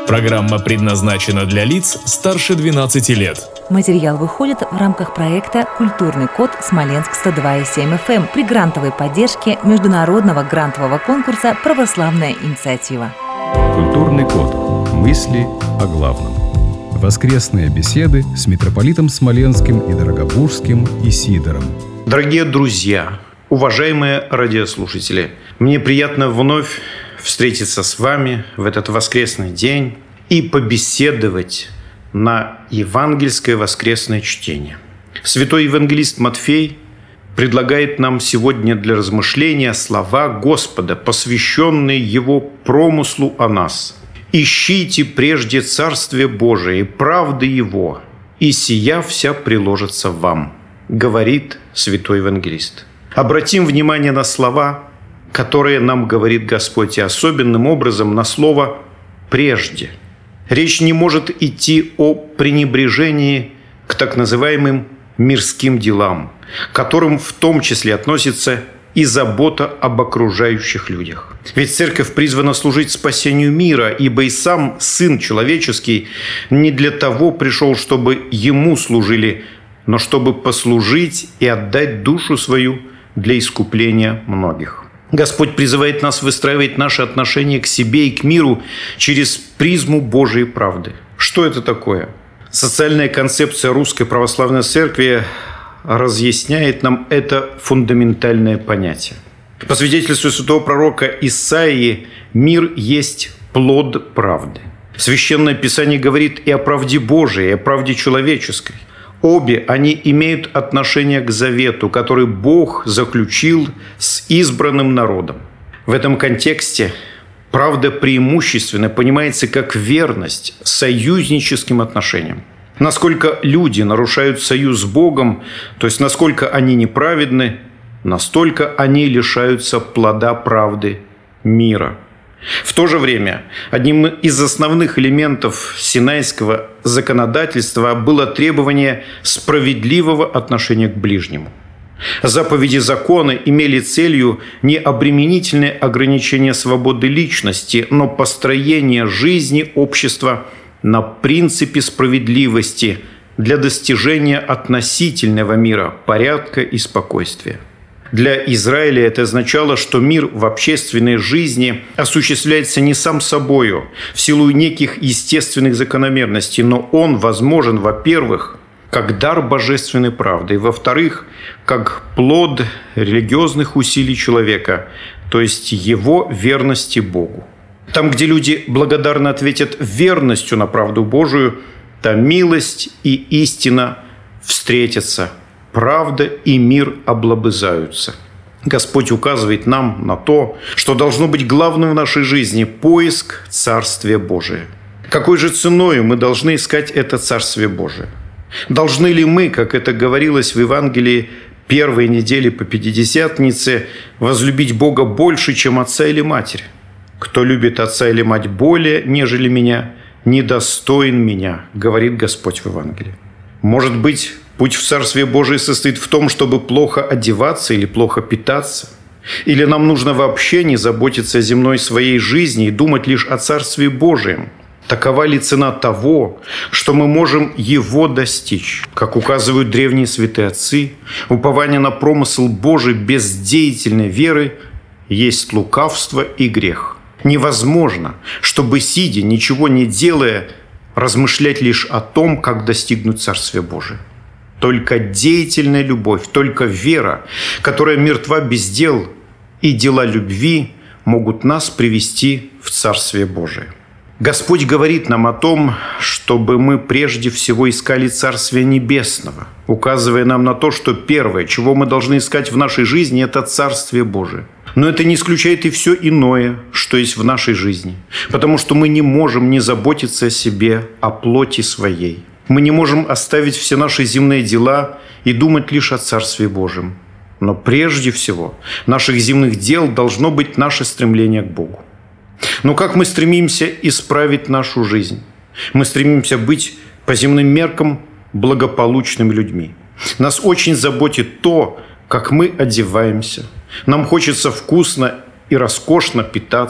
Программа предназначена для лиц старше 12 лет. Материал выходит в рамках проекта «Культурный код Смоленск 102,7 FM» при грантовой поддержке международного грантового конкурса «Православная инициатива». Культурный код. Мысли о главном. Воскресные беседы с митрополитом Смоленским и Дорогобужским Исидором. Дорогие друзья, уважаемые радиослушатели, мне приятно вновь встретиться с вами в этот воскресный день и побеседовать на евангельское воскресное чтение. Святой евангелист Матфей предлагает нам сегодня для размышления слова Господа, посвященные Его промыслу о нас. «Ищите прежде Царствие Божие и правды Его, и сия вся приложится вам», говорит святой евангелист. Обратим внимание на слова, которые нам говорит Господь, и особенным образом на слово «прежде». Речь не может идти о пренебрежении к так называемым мирским делам, к которым в том числе относится и забота об окружающих людях. Ведь Церковь призвана служить спасению мира, ибо и сам Сын Человеческий не для того пришел, чтобы Ему служили, но чтобы послужить и отдать душу свою для искупления многих. Господь призывает нас выстраивать наши отношения к себе и к миру через призму Божией правды. Что это такое? Социальная концепция Русской Православной Церкви разъясняет нам это фундаментальное понятие. По свидетельству святого пророка Исаии, мир есть плод правды. Священное Писание говорит и о правде Божией, и о правде человеческой. Обе они имеют отношение к завету, который Бог заключил с избранным народом. В этом контексте правда преимущественно понимается как верность союзническим отношениям. Насколько люди нарушают союз с Богом, то есть насколько они неправедны, настолько они лишаются плода правды мира. В то же время одним из основных элементов синайского законодательства было требование справедливого отношения к ближнему. Заповеди закона имели целью не обременительное ограничение свободы личности, но построение жизни общества на принципе справедливости для достижения относительного мира, порядка и спокойствия. Для Израиля это означало, что мир в общественной жизни осуществляется не сам собою, в силу неких естественных закономерностей, но он возможен, во-первых, как дар божественной правды, и, во-вторых, как плод религиозных усилий человека, то есть его верности Богу. Там, где люди благодарно ответят верностью на правду Божию, там милость и истина встретятся. Правда и мир облобызаются. Господь указывает нам на то, что должно быть главным в нашей жизни – поиск Царствия Божия. Какой же ценой мы должны искать это Царствие Божие? Должны ли мы, как это говорилось в Евангелии первой недели по Пятидесятнице, возлюбить Бога больше, чем отца или матерь? «Кто любит отца или мать более, нежели меня, недостоин меня», говорит Господь в Евангелии. Может быть, путь в Царствие Божие состоит в том, чтобы плохо одеваться или плохо питаться? Или нам нужно вообще не заботиться о земной своей жизни и думать лишь о Царстве Божием? Такова ли цена того, что мы можем его достичь? Как указывают древние святые отцы, упование на промысл Божий без деятельной веры есть лукавство и грех. Невозможно, чтобы, сидя, ничего не делая, размышлять лишь о том, как достигнуть Царствия Божия. Только деятельная любовь, только вера, которая мертва без дел, и дела любви могут нас привести в Царствие Божие. Господь говорит нам о том, чтобы мы прежде всего искали Царствия Небесного, указывая нам на то, что первое, чего мы должны искать в нашей жизни, это Царствие Божие. Но это не исключает и все иное, что есть в нашей жизни, потому что мы не можем не заботиться о себе, о плоти своей. Мы не можем оставить все наши земные дела и думать лишь о Царстве Божьем. Но прежде всего наших земных дел должно быть наше стремление к Богу. Но как мы стремимся исправить нашу жизнь? Мы стремимся быть по земным меркам благополучными людьми. Нас очень заботит то, как мы одеваемся. Нам хочется вкусно и роскошно питаться.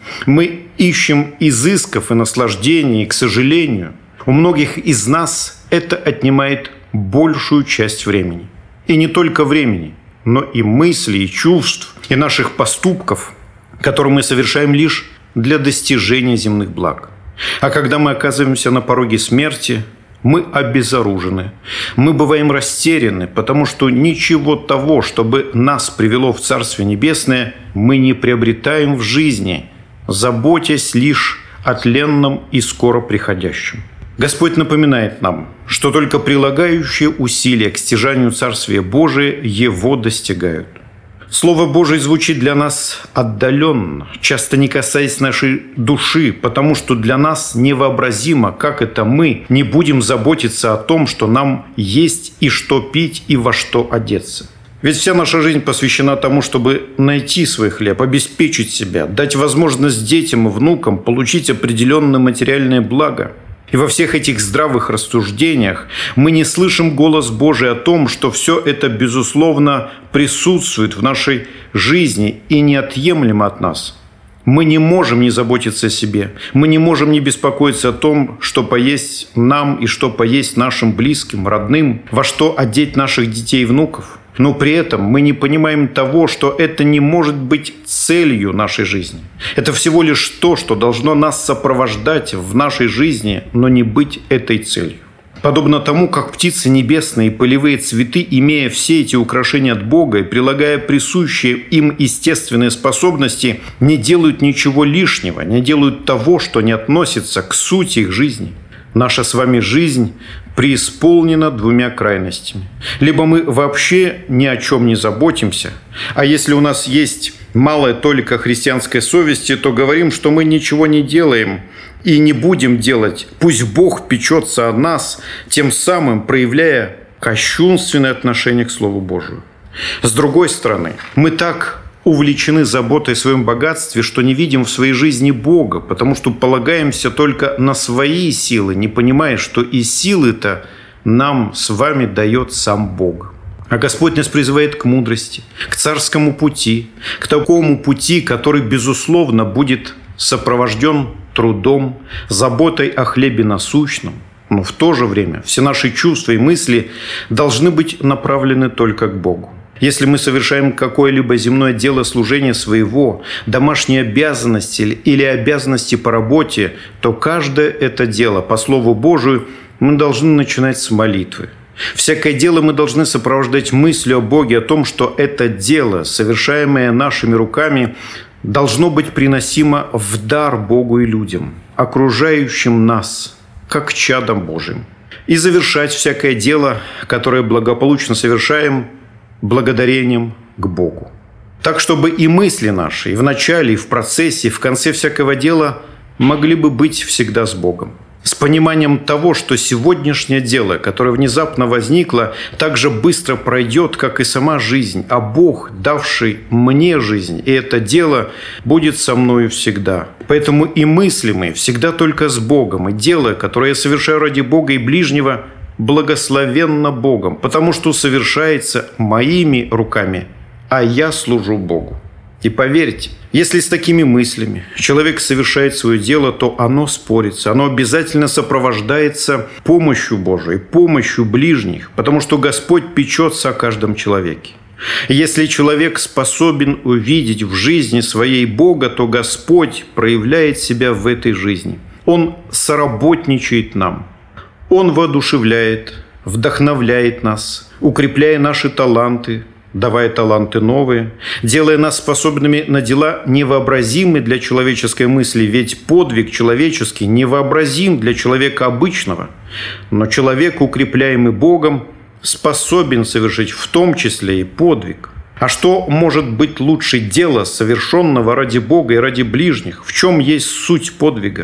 Мы ищем изысков и наслаждений, и, к сожалению, у многих из нас это отнимает большую часть времени. И не только времени, но и мыслей, и чувств, и наших поступков, которые мы совершаем лишь для достижения земных благ. А когда мы оказываемся на пороге смерти, мы обезоружены. Мы бываем растеряны, потому что ничего того, чтобы нас привело в Царствие Небесное, мы не приобретаем в жизни, заботясь лишь о тленном и скоро приходящем. Господь напоминает нам, что только прилагающие усилия к стяжанию Царствия Божия его достигают. Слово Божие звучит для нас отдаленно, часто не касаясь нашей души, потому что для нас невообразимо, как это мы не будем заботиться о том, что нам есть и что пить, и во что одеться. Ведь вся наша жизнь посвящена тому, чтобы найти свой хлеб, обеспечить себя, дать возможность детям и внукам получить определенное материальное благо. И во всех этих здравых рассуждениях мы не слышим голос Божий о том, что все это, безусловно, присутствует в нашей жизни и неотъемлемо от нас. Мы не можем не заботиться о себе, мы не можем не беспокоиться о том, что поесть нам и что поесть нашим близким, родным, во что одеть наших детей и внуков. Но при этом мы не понимаем того, что это не может быть целью нашей жизни. Это всего лишь то, что должно нас сопровождать в нашей жизни, но не быть этой целью. Подобно тому, как птицы небесные и полевые цветы, имея все эти украшения от Бога и прилагая присущие им естественные способности, не делают ничего лишнего, не делают того, что не относится к сути их жизни. Наша с вами жизнь преисполнена двумя крайностями. Либо мы вообще ни о чем не заботимся, а если у нас есть малая толика христианской совести, то говорим, что мы ничего не делаем и не будем делать. Пусть Бог печется о нас, тем самым проявляя кощунственное отношение к Слову Божию. С другой стороны, мы так увлечены заботой о своем богатстве, что не видим в своей жизни Бога, потому что полагаемся только на свои силы, не понимая, что и силы-то нам с вами дает сам Бог. А Господь нас призывает к мудрости, к царскому пути, к такому пути, который, безусловно, будет сопровожден трудом, заботой о хлебе насущном. Но в то же время все наши чувства и мысли должны быть направлены только к Богу. Если мы совершаем какое-либо земное дело служения своего, домашние обязанности или обязанности по работе, то каждое это дело, по Слову Божию, мы должны начинать с молитвы. Всякое дело мы должны сопровождать мыслью о Боге, о том, что это дело, совершаемое нашими руками, должно быть приносимо в дар Богу и людям, окружающим нас, как чадом Божьим. И завершать всякое дело, которое благополучно совершаем, благодарением к Богу. Так, чтобы и мысли наши, и в начале, и в процессе, и в конце всякого дела могли бы быть всегда с Богом. С пониманием того, что сегодняшнее дело, которое внезапно возникло, так же быстро пройдет, как и сама жизнь, а Бог, давший мне жизнь, и это дело будет со мною всегда. Поэтому и мысли мои всегда только с Богом, и дело, которое я совершаю ради Бога и ближнего, благословенно Богом, потому что совершается моими руками, а я служу Богу. И поверьте, если с такими мыслями человек совершает свое дело, то оно спорится, оно обязательно сопровождается помощью Божией, помощью ближних, потому что Господь печется о каждом человеке. Если человек способен увидеть в жизни своей Бога, то Господь проявляет себя в этой жизни. Он соработничает нам. Он воодушевляет, вдохновляет нас, укрепляя наши таланты, давая таланты новые, делая нас способными на дела невообразимые для человеческой мысли, ведь подвиг человеческий невообразим для человека обычного. Но человек, укрепляемый Богом, способен совершить в том числе и подвиг. А что может быть лучше дела, совершенного ради Бога и ради ближних? В чем есть суть подвига?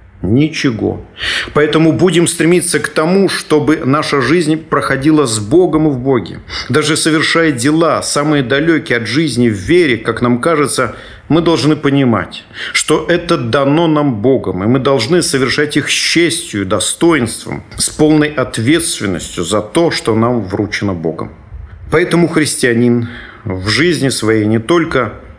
Ничего. Поэтому будем стремиться к тому, чтобы наша жизнь проходила с Богом и в Боге. Даже совершая дела, самые далекие от жизни в вере, как нам кажется, мы должны понимать, что это дано нам Богом, и мы должны совершать их с честью, достоинством, с полной ответственностью за то, что нам вручено Богом. Поэтому христианин в жизни своей не только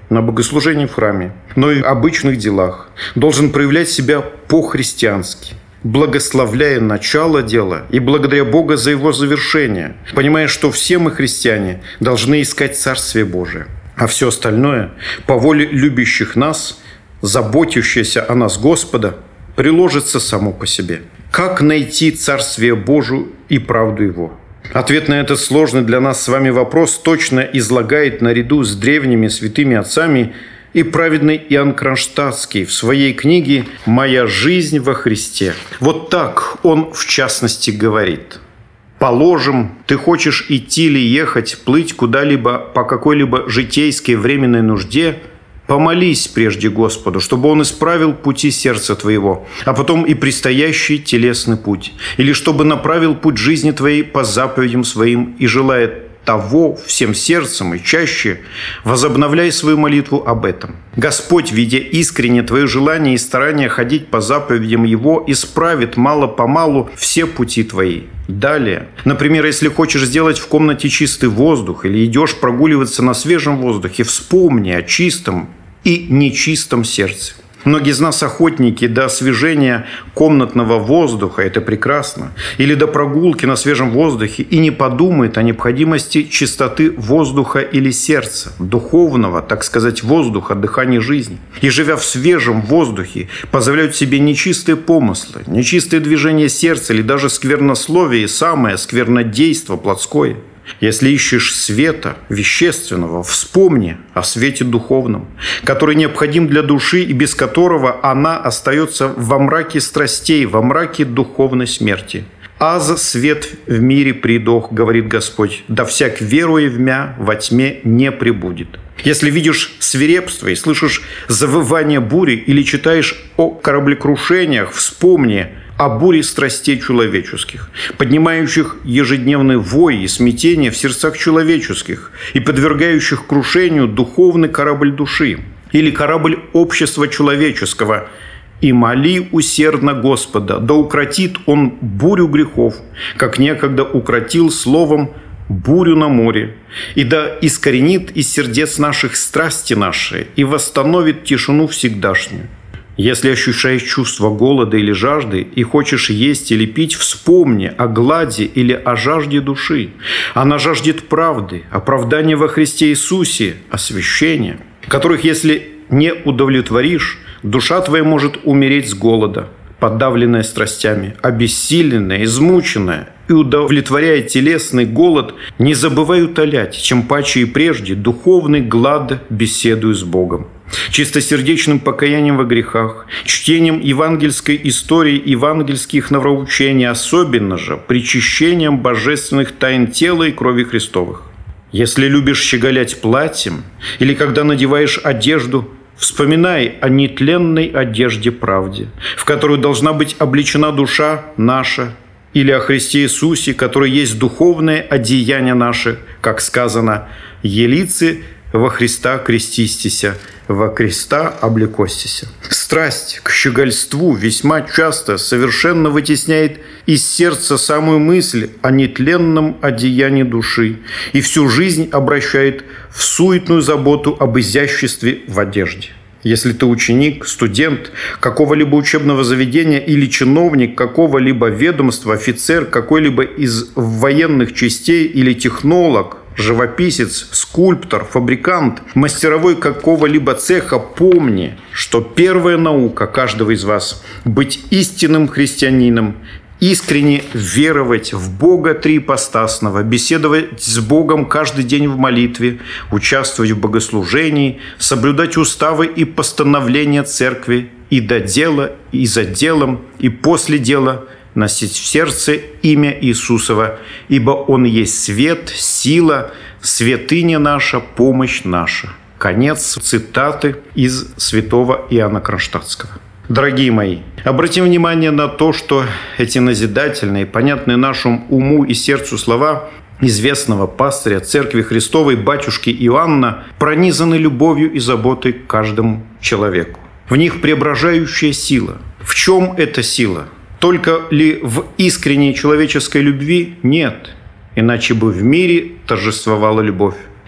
на богослужении в храме, но и в обычных делах должен проявлять себя по-христиански, благословляя начало дела и благодаря Бога за его завершение, понимая, что все мы, христиане, должны искать Царствие Божие, а все остальное по воле любящих нас, заботящихся о нас Господа, приложится само по себе. Как найти Царствие Божие и правду Его? Ответ на этот сложный для нас с вами вопрос точно излагает наряду с древними святыми отцами и праведный Иоанн Кронштадтский в своей книге «Моя жизнь во Христе». Вот так он в частности говорит. Положим, ты хочешь идти или ехать, плыть куда-либо по какой-либо житейской временной нужде, помолись прежде Господу, чтобы Он исправил пути сердца твоего, а потом и предстоящий телесный путь, или чтобы направил путь жизни твоей по заповедям своим, и, желая того всем сердцем и чаще, возобновляй свою молитву об этом. Господь, видя искренне твое желание и старание ходить по заповедям Его, исправит мало-помалу все пути твои. Далее, например, если хочешь сделать в комнате чистый воздух или идешь прогуливаться на свежем воздухе, вспомни о чистом и нечистом сердце. Многие из нас охотники до освежения комнатного воздуха, это прекрасно, или до прогулки на свежем воздухе и не подумают о необходимости чистоты воздуха или сердца, духовного, так сказать, воздуха, дыхания жизни. И живя в свежем воздухе, позволяют себе нечистые помыслы, нечистые движения сердца или даже сквернословие и самое сквернодейство плотское. Если ищешь света вещественного, вспомни о свете духовном, который необходим для души и без которого она остается во мраке страстей, во мраке духовной смерти. «Аз свет в мире придох, говорит Господь, да всяк веруя в мя во тьме не пребудет». Если видишь свирепство и слышишь завывание бури или читаешь о кораблекрушениях, вспомни о буре страстей человеческих, поднимающих ежедневный вой и смятение в сердцах человеческих и подвергающих крушению духовный корабль души или корабль общества человеческого. И моли усердно Господа, да укротит Он бурю грехов, как некогда укротил словом бурю на море, и да искоренит из сердец наших страсти наши и восстановит тишину всегдашнюю. Если ощущаешь чувство голода или жажды и хочешь есть или пить, вспомни о глади или о жажде души. Она жаждет правды, оправдания во Христе Иисусе, освящения, которых, если не удовлетворишь, душа твоя может умереть с голода, подавленная страстями, обессиленная, измученная, и, удовлетворяя телесный голод, не забывай утолять, чем паче и прежде, духовный глад беседуя с Богом. Чистосердечным покаянием во грехах, чтением евангельской истории, евангельских нравоучений, особенно же причащением божественных тайн тела и крови Христовых. Если любишь щеголять платьем или когда надеваешь одежду, вспоминай о нетленной одежде правде, в которую должна быть облечена душа наша, или о Христе Иисусе, который есть духовное одеяние наше, как сказано: «Елицы во Христа крестистися, во креста облекостися». Страсть к щегольству весьма часто совершенно вытесняет из сердца самую мысль о нетленном одеянии души и всю жизнь обращает в суетную заботу об изяществе в одежде. Если ты ученик, студент какого-либо учебного заведения или чиновник какого-либо ведомства, офицер какой-либо из военных частей или технолог, живописец, скульптор, фабрикант, мастеровой какого-либо цеха, помни, что первая наука каждого из вас – быть истинным христианином, искренне веровать в Бога триипостасного, беседовать с Богом каждый день в молитве, участвовать в богослужении, соблюдать уставы и постановления церкви и до дела, и за делом, и после дела, носить в сердце имя Иисусова, ибо Он есть свет, сила, святыня наша, помощь наша. Конец цитаты из святого Иоанна Кронштадтского. Дорогие мои, обратим внимание на то, что эти назидательные, понятные нашему уму и сердцу слова известного пастыря Церкви Христовой батюшки Иоанна пронизаны любовью и заботой к каждому человеку. В них преображающая сила. В чем эта сила? Только ли в искренней человеческой любви? Нет. Иначе бы в мире торжествовала любовь.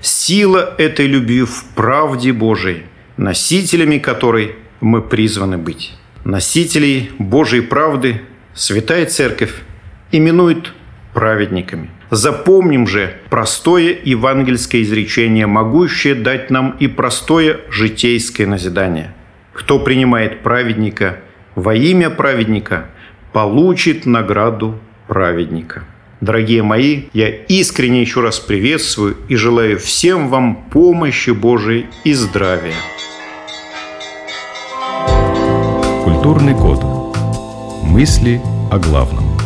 Сила этой любви в правде Божией, носителями которой мы призваны быть. Носителей Божьей правды Святая Церковь именует праведниками. Запомним же простое евангельское изречение, могущее дать нам и простое житейское назидание. Кто принимает праведника во имя праведника, получит награду праведника. Дорогие мои, я искренне еще раз приветствую и желаю всем вам помощи Божией и здравия. Культурный код. Мысли о главном.